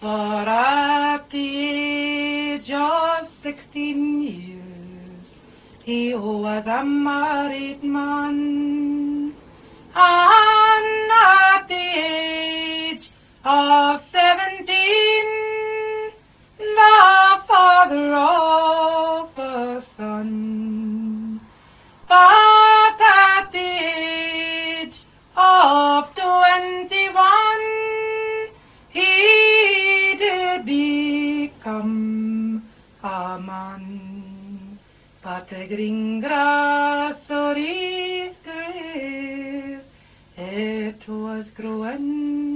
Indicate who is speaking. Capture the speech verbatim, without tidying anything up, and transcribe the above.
Speaker 1: For at the age of sixteen years, he was a married man. And at the age of seventeen, the father of a son. But at the age of twenty-one, he did become a man. But the green grass or his grave, it was growing